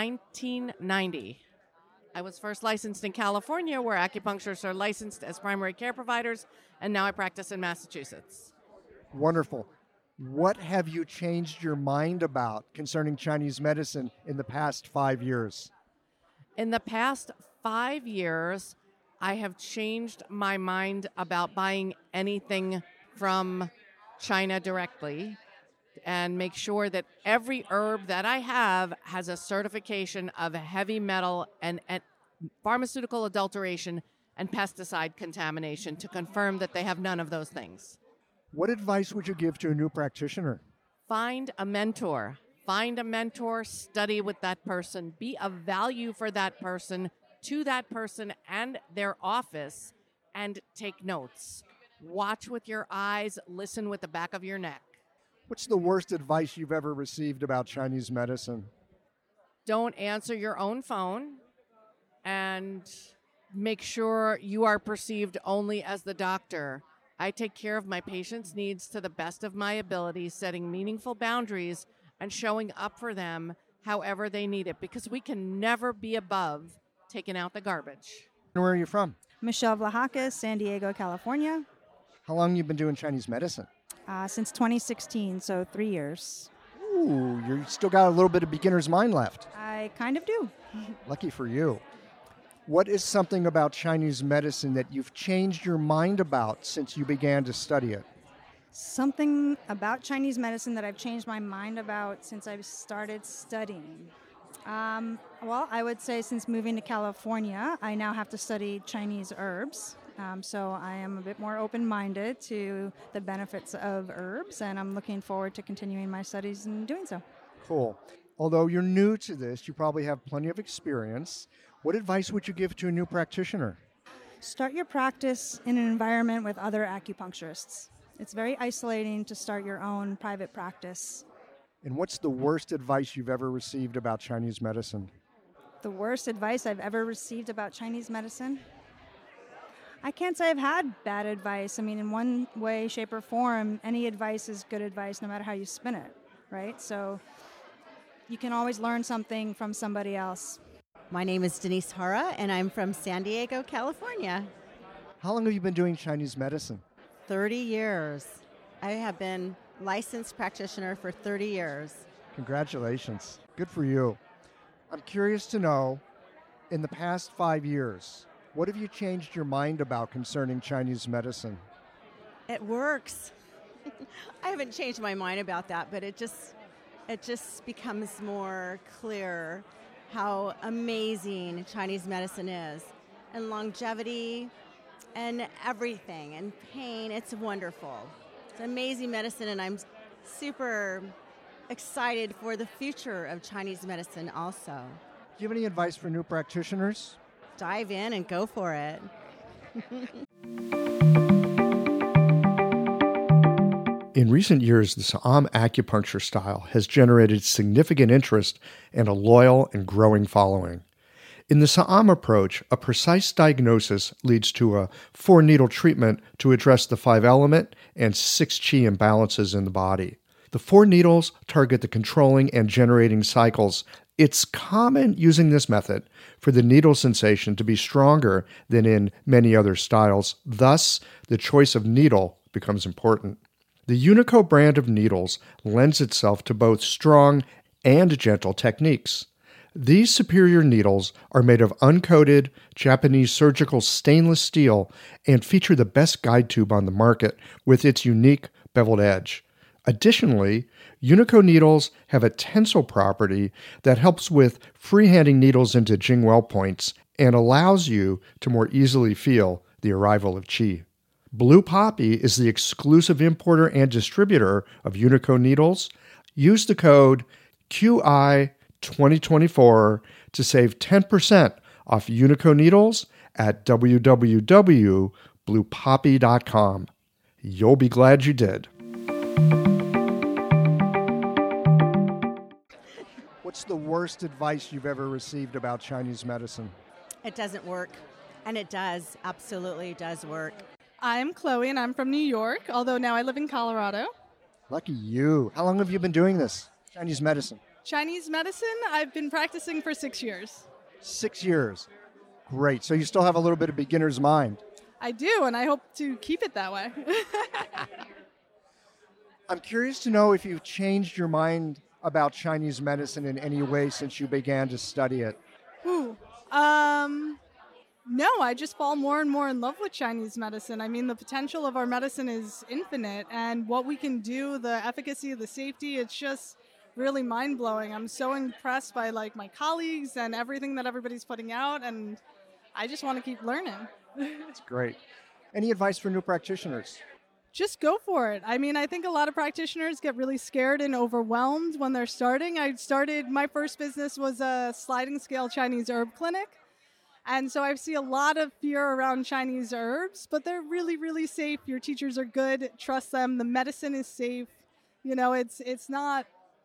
1990. I was first licensed in California, where acupuncturists are licensed as primary care providers, and now I practice in Massachusetts. Wonderful. What have you changed your mind about concerning Chinese medicine in the past 5 years? In the past 5 years, I have changed my mind about buying anything from China directly, and make sure that every herb that I have has a certification of heavy metal and pharmaceutical adulteration and pesticide contamination to confirm that they have none of those things. What advice would you give to a new practitioner? Find a mentor. Find a mentor, study with that person, be of value for that person, to that person and their office, and take notes. Watch with your eyes, listen with the back of your neck. What's the worst advice you've ever received about Chinese medicine? Don't answer your own phone, and make sure you are perceived only as the doctor. I take care of my patients' needs to the best of my ability, setting meaningful boundaries and showing up for them however they need it, because we can never be above taking out the garbage. Where are you from? Michelle Vlahakis, San Diego, California. How long have you been doing Chinese medicine? Since 2016, so 3 years. Ooh, you still got a little bit of beginner's mind left. I kind of do. Lucky for you. What is something about Chinese medicine that you've changed your mind about since you began to study it? Something about Chinese medicine that I've changed my mind about since I've started studying. Well, I would say since moving to California, I now have to study Chinese herbs. So I am a bit more open-minded to the benefits of herbs, and I'm looking forward to continuing my studies and doing so. Cool. Although you're new to this, you probably have plenty of experience. What advice would you give to a new practitioner? Start your practice in an environment with other acupuncturists. It's very isolating to start your own private practice. And what's the worst advice you've ever received about Chinese medicine? The worst advice I've ever received about Chinese medicine? I can't say I've had bad advice. I mean, in one way, shape, or form, any advice is good advice no matter how you spin it, right? So you can always learn something from somebody else. My name is Denise Hara, and I'm from San Diego, California. How long have you been doing Chinese medicine? 30 years. I have been licensed practitioner for 30 years. Congratulations. Good for you. I'm curious to know, in the past 5 years, what have you changed your mind about concerning Chinese medicine? It works. I haven't changed my mind about that, but it just becomes more clear how amazing Chinese medicine is. And longevity and everything, and pain, it's wonderful. It's amazing medicine, and I'm super excited for the future of Chinese medicine also. Do you have any advice for new practitioners? Dive in and go for it. In recent years, the Sa'am acupuncture style has generated significant interest and a loyal and growing following. In the Sa'am approach, a precise diagnosis leads to a 4-needle treatment to address the 5-element and 6 qi imbalances in the body. The 4 needles target the controlling and generating cycles. It's common using this method for the needle sensation to be stronger than in many other styles. Thus, the choice of needle becomes important. The Unico brand of needles lends itself to both strong and gentle techniques. These superior needles are made of uncoated Japanese surgical stainless steel and feature the best guide tube on the market with its unique beveled edge. Additionally, Unico needles have a tensile property that helps with freehanding needles into Jingwell points and allows you to more easily feel the arrival of qi. Blue Poppy is the exclusive importer and distributor of Unico needles. Use the code QI2024 to save 10% off Unico needles at www.bluepoppy.com. You'll be glad you did. What's the worst advice you've ever received about Chinese medicine? It doesn't work. And it does. Absolutely does work. I'm Chloe, and I'm from New York, although now I live in Colorado. Lucky you. How long have you been doing this, Chinese medicine? Chinese medicine, I've been practicing for 6 years. 6 years. Great. So you still have a little bit of beginner's mind. I do, and I hope to keep it that way. I'm curious to know if you've changed your mind about Chinese medicine in any way since you began to study it. Ooh. No, I just fall more and more in love with Chinese medicine. I mean, the potential of our medicine is infinite, and what we can do, the efficacy, the safety, it's just really mind-blowing. I'm so impressed by like my colleagues and everything that everybody's putting out, and I just want to keep learning. That's great. Any advice for new practitioners? Just go for it. I mean, I think a lot of practitioners get really scared and overwhelmed when they're starting. My first business was a sliding scale Chinese herb clinic. And so I see a lot of fear around Chinese herbs, but they're really, really safe. Your teachers are good. Trust them. The medicine is safe. You know, it's not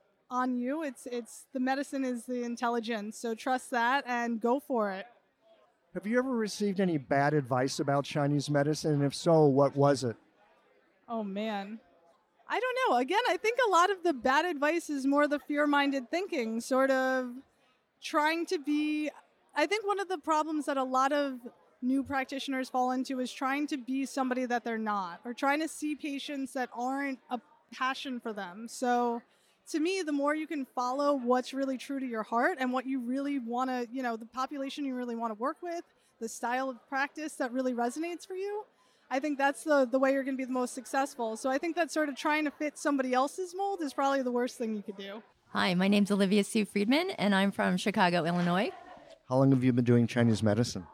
on you. It's the medicine is the intelligence. So trust that and go for it. Have you ever received any bad advice about Chinese medicine? And if so, what was it? Oh, man. I don't know. Again, I think a lot of the bad advice is more the fear-minded thinking, sort of trying to be... I think one of the problems that a lot of new practitioners fall into is trying to be somebody that they're not, or trying to see patients that aren't a passion for them. So to me, the more you can follow what's really true to your heart and what you really want to, the population you really want to work with, the style of practice that really resonates for you, I think that's the way you're going to be the most successful. So I think that sort of trying to fit somebody else's mold is probably the worst thing you could do. Hi, my name's Olivia Sue Friedman, and I'm from Chicago, Illinois. How long have you been doing Chinese medicine?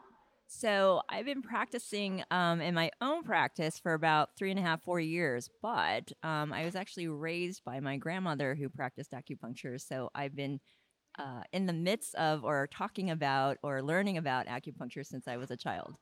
So I've been practicing in my own practice for about 3.5, 4 years, but I was actually raised by my grandmother who practiced acupuncture. So I've been in the midst of or talking about or learning about acupuncture since I was a child.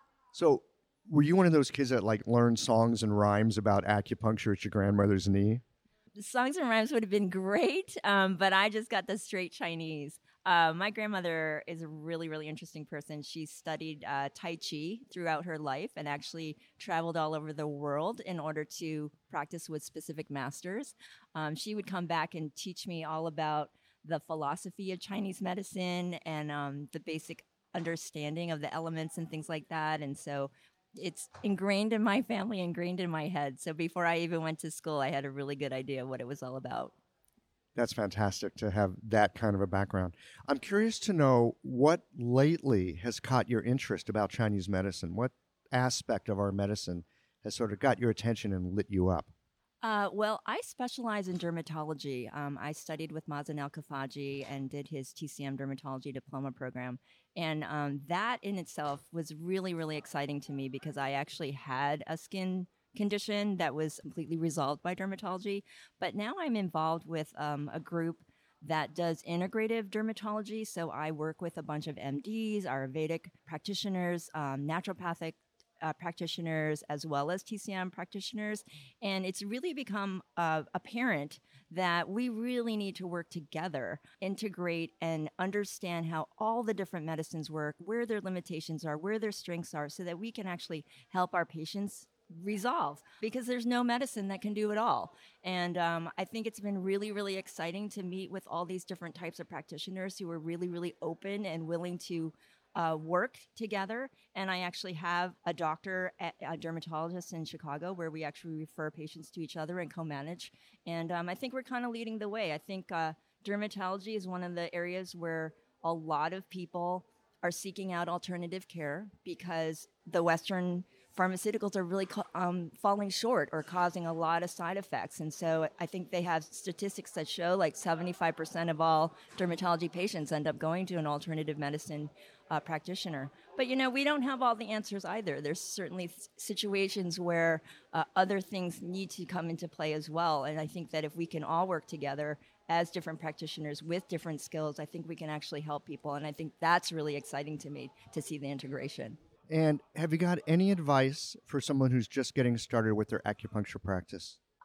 So were you one of those kids that like learned songs and rhymes about acupuncture at your grandmother's knee? The songs and rhymes would have been great, but I just got the straight Chinese. My grandmother is a really, really interesting person. She studied Tai Chi throughout her life and actually traveled all over the world in order to practice with specific masters. She would come back and teach me all about the philosophy of Chinese medicine and the basic understanding of the elements and things like that. And so it's ingrained in my family, ingrained in my head. So before I even went to school, I had a really good idea of what it was all about. That's fantastic to have that kind of a background. I'm curious to know what lately has caught your interest about Chinese medicine. What aspect of our medicine has sort of got your attention and lit you up? Well, I specialize in dermatology. I studied with Mazen Al-Kafaji and did his TCM dermatology diploma program. And that in itself was really, really exciting to me because I actually had a skin condition that was completely resolved by dermatology. But now I'm involved with a group that does integrative dermatology. So I work with a bunch of MDs, Ayurvedic practitioners, naturopathic practitioners, as well as TCM practitioners. And it's really become apparent that we really need to work together, integrate and understand how all the different medicines work, where their limitations are, where their strengths are, so that we can actually help our patients resolve, because there's no medicine that can do it all. And I think it's been really, really exciting to meet with all these different types of practitioners who are really, really open and willing to work together. And I actually have a doctor, a dermatologist in Chicago, where we actually refer patients to each other and co-manage. And I think we're kind of leading the way. I think dermatology is one of the areas where a lot of people are seeking out alternative care because the Western pharmaceuticals are really falling short or causing a lot of side effects. And so I think they have statistics that show like 75% of all dermatology patients end up going to an alternative medicine practitioner. But, we don't have all the answers either. There's certainly situations where other things need to come into play as well. And I think that if we can all work together as different practitioners with different skills, I think we can actually help people. And I think that's really exciting to me, to see the integration. And have you got any advice for someone who's just getting started with their acupuncture practice?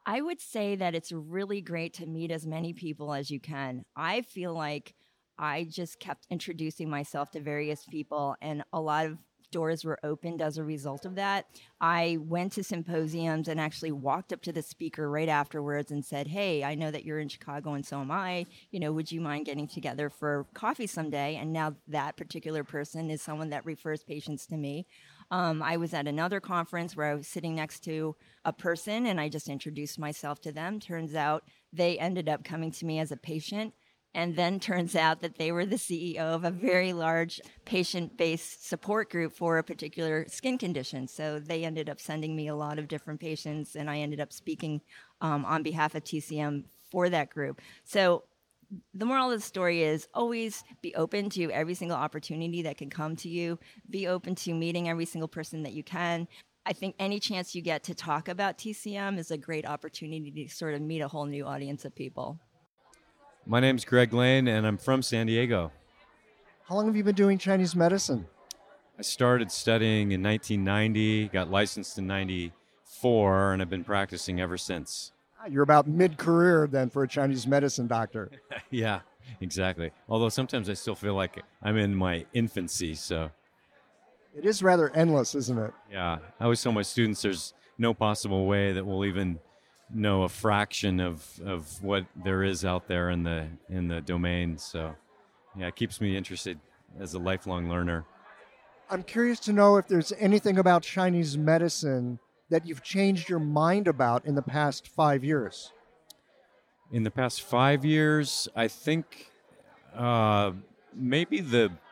I would say that it's really great to meet as many people as you can. I feel like I just kept introducing myself to various people, and a lot of doors were opened as a result of that. I went to symposiums and actually walked up to the speaker right afterwards and said, hey, I know that you're in Chicago and so am I. Would you mind getting together for coffee someday? And now that particular person is someone that refers patients to me. I was at another conference where I was sitting next to a person and I just introduced myself to them. Turns out they ended up coming to me as a patient. And then turns out that they were the CEO of a very large patient-based support group for a particular skin condition. So they ended up sending me a lot of different patients, and I ended up speaking on behalf of TCM for that group. So the moral of the story is always be open to every single opportunity that can come to you. Be open to meeting every single person that you can. I think any chance you get to talk about TCM is a great opportunity to sort of meet a whole new audience of people. My name's Greg Lane, and I'm from San Diego. How long have you been doing Chinese medicine? I started studying in 1990, got licensed in 94, and I've been practicing ever since. You're about mid-career then for a Chinese medicine doctor. Yeah, exactly. Although sometimes I still feel like I'm in my infancy, so. It is rather endless, isn't it? Yeah, I always tell my students there's no possible way that we'll even know a fraction of what there is out there in the domain. So yeah, it keeps me interested as a lifelong learner. I'm curious to know if there's anything about Chinese medicine that you've changed your mind about in the past 5 years. In the past 5 years, I think maybe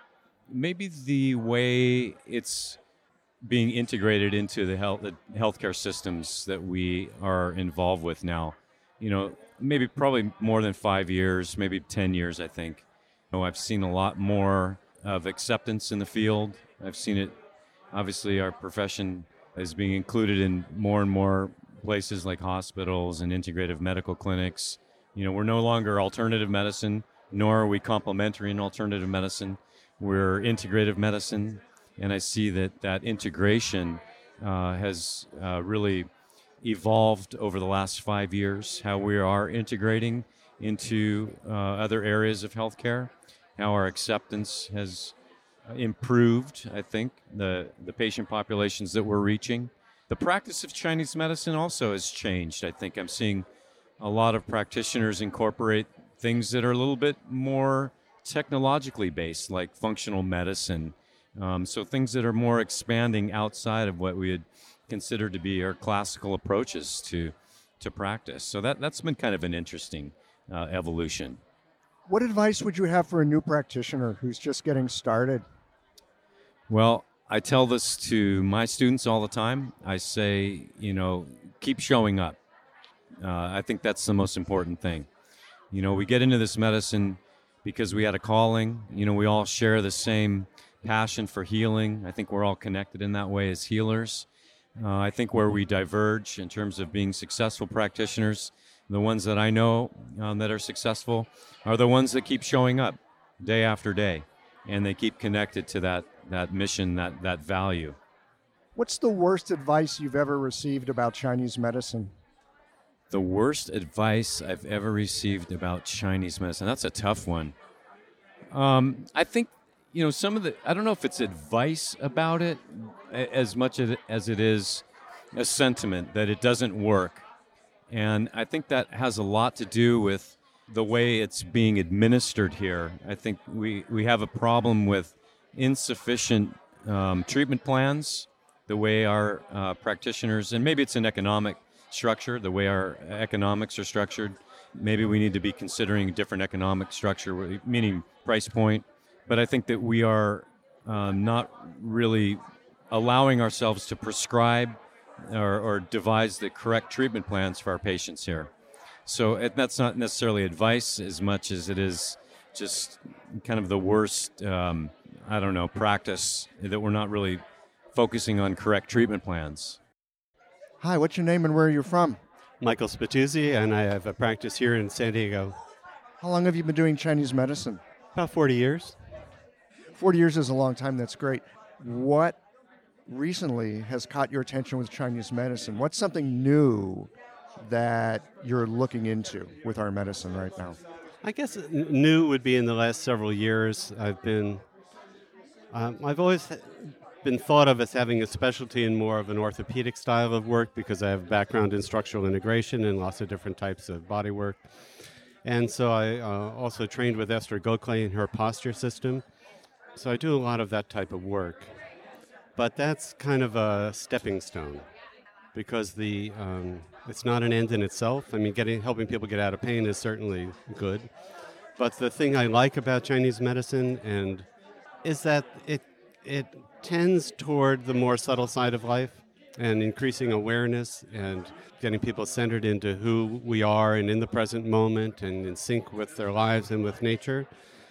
the way it's being integrated into the healthcare systems that we are involved with now. Maybe probably more than 5 years, maybe 10 years, I think. I've seen a lot more of acceptance in the field. I've seen it, obviously, our profession is being included in more and more places like hospitals and integrative medical clinics. We're no longer alternative medicine, nor are we complementary in alternative medicine. We're integrative medicine. And I see that integration has really evolved over the last 5 years, how we are integrating into other areas of healthcare, how our acceptance has improved, I think, the patient populations that we're reaching. The practice of Chinese medicine also has changed. I think I'm seeing a lot of practitioners incorporate things that are a little bit more technologically based, like functional medicine. So things that are more expanding outside of what we had considered to be our classical approaches to practice. So that's been kind of an interesting evolution. What advice would you have for a new practitioner who's just getting started? Well, I tell this to my students all the time. I say, keep showing up. I think that's the most important thing. We get into this medicine because we had a calling. We all share the same passion for healing. I think we're all connected in that way as healers. I think where we diverge in terms of being successful practitioners, the ones that I know that are successful are the ones that keep showing up day after day, and they keep connected to that mission, that value. What's the worst advice you've ever received about Chinese medicine? The worst advice I've ever received about Chinese medicine? That's a tough one. I think some of I don't know if it's advice about it as much as it is a sentiment that it doesn't work. And I think that has a lot to do with the way it's being administered here. I think we have a problem with insufficient treatment plans, the way our practitioners, and maybe it's an economic structure, the way our economics are structured. Maybe we need to be considering a different economic structure, meaning price point. But I think that we are not really allowing ourselves to prescribe or devise the correct treatment plans for our patients here. So that's not necessarily advice as much as it is just kind of the worst, practice that we're not really focusing on correct treatment plans. Hi, what's your name and where are you from? Michael Spatuzzi, and I have a practice here in San Diego. How long have you been doing Chinese medicine? About 40 years. 40 years is a long time. That's great. What recently has caught your attention with Chinese medicine? What's something new that you're looking into with our medicine right now? I guess new would be in the last several years. I've always been thought of as having a specialty in more of an orthopedic style of work because I have a background in structural integration and lots of different types of body work. And so I also trained with Esther Gokhale in her posture system. So I do a lot of that type of work. But that's kind of a stepping stone because it's not an end in itself. I mean, helping people get out of pain is certainly good. But the thing I like about Chinese medicine is that it tends toward the more subtle side of life and increasing awareness and getting people centered into who we are and in the present moment and in sync with their lives and with nature.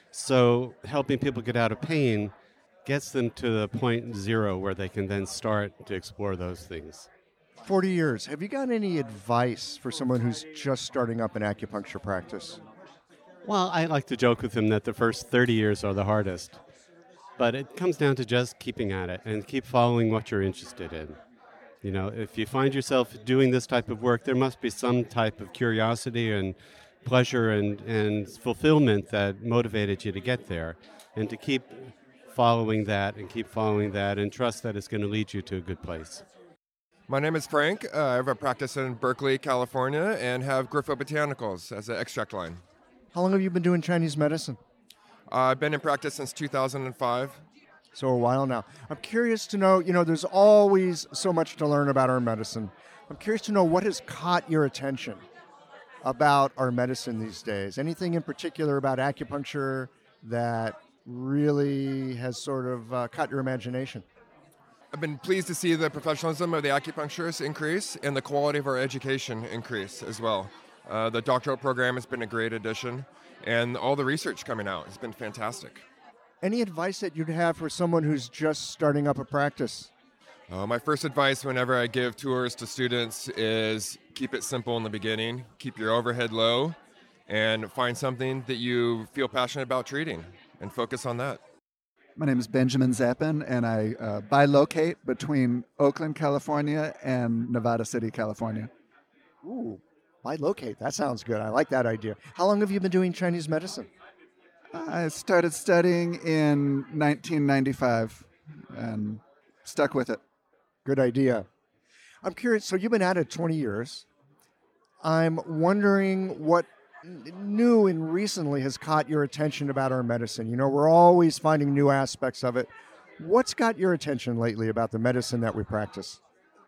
So helping people get out of pain gets them to the point zero where they can then start to explore those things. 40 years. Have you got any advice for someone who's just starting up an acupuncture practice? Well, I like to joke with them that the first 30 years are the hardest. But it comes down to just keeping at it and keep following what you're interested in. You know, if you find yourself doing this type of work, there must be some type of curiosity and pleasure and fulfillment that motivated you to get there. And to keep following that and trust that it's going to lead you to a good place. My name is Frank. I have a practice in Berkeley, California, and have Griffo Botanicals as an extract line. How long have you been doing Chinese medicine? I've been in practice since 2005. So a while now. I'm curious to know, there's always so much to learn about our medicine. I'm curious to know what has caught your attention about our medicine these days. Anything in particular about acupuncture that really has sort of caught your imagination? I've been pleased to see the professionalism of the acupuncturists increase and the quality of our education increase as well. The doctoral program has been a great addition, and all the research coming out has been fantastic. Any advice that you'd have for someone who's just starting up a practice? My first advice whenever I give tours to students is keep it simple in the beginning, keep your overhead low, and find something that you feel passionate about treating, and focus on that. My name is Benjamin Zappin, and I bilocate between Oakland, California, and Nevada City, California. Ooh, bilocate. That sounds good. I like that idea. How long have you been doing Chinese medicine? I started studying in 1995 and stuck with it. Good idea. I'm curious, so you've been at it 20 years. I'm wondering what new and recently has caught your attention about our medicine. We're always finding new aspects of it. What's got your attention lately about the medicine that we practice?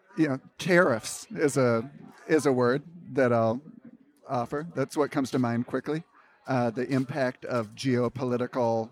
Tariffs is a word that I'll offer. That's what comes to mind quickly. The impact of geopolitical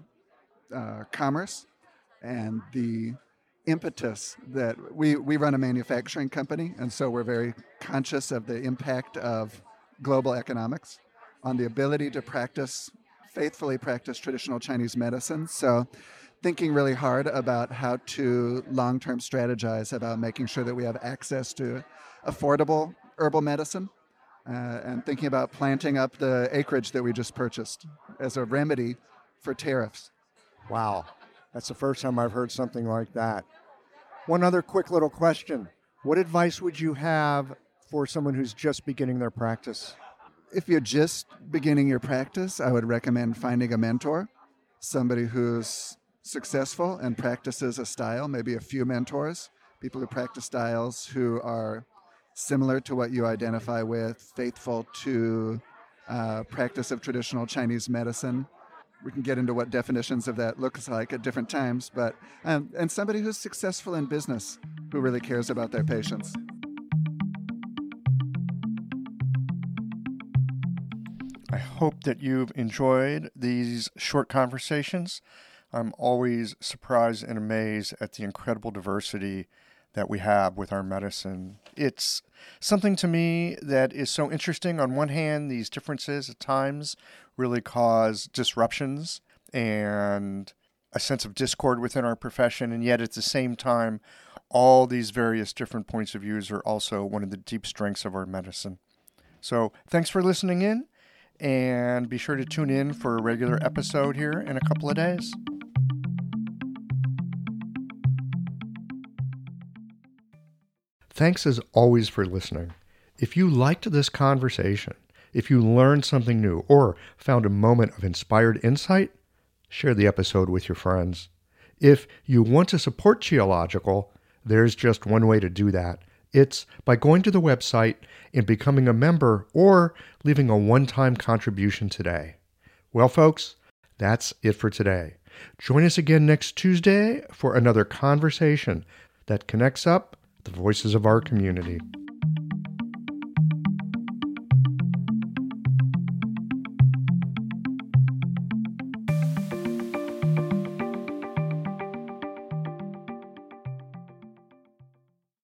commerce and the impetus that we run a manufacturing company, and so we're very conscious of the impact of global economics on the ability to faithfully practice traditional Chinese medicine. So thinking really hard about how to long-term strategize about making sure that we have access to affordable herbal medicine, and thinking about planting up the acreage that we just purchased as a remedy for tariffs. Wow, that's the first time I've heard something like that. One other quick little question. What advice would you have for someone who's just beginning their practice? If you're just beginning your practice, I would recommend finding a mentor, somebody who's successful and practices a style, maybe a few mentors, people who practice styles who are similar to what you identify with, faithful to practice of traditional Chinese medicine. We can get into what definitions of that looks like at different times, but and somebody who's successful in business, who really cares about their patients. I hope that you've enjoyed these short conversations. I'm always surprised and amazed at the incredible diversity that we have with our medicine. It's something to me that is so interesting. On one hand, these differences at times really cause disruptions and a sense of discord within our profession, and yet at the same time, all these various different points of views are also one of the deep strengths of our medicine. So thanks for listening in, and be sure to tune in for a regular episode here in a couple of days. Thanks as always for listening. If you liked this conversation, if you learned something new or found a moment of inspired insight, share the episode with your friends. If you want to support Qiological, there's just one way to do that. It's by going to the website and becoming a member or leaving a one-time contribution today. Well, folks, that's it for today. Join us again next Tuesday for another conversation that connects up the voices of our community.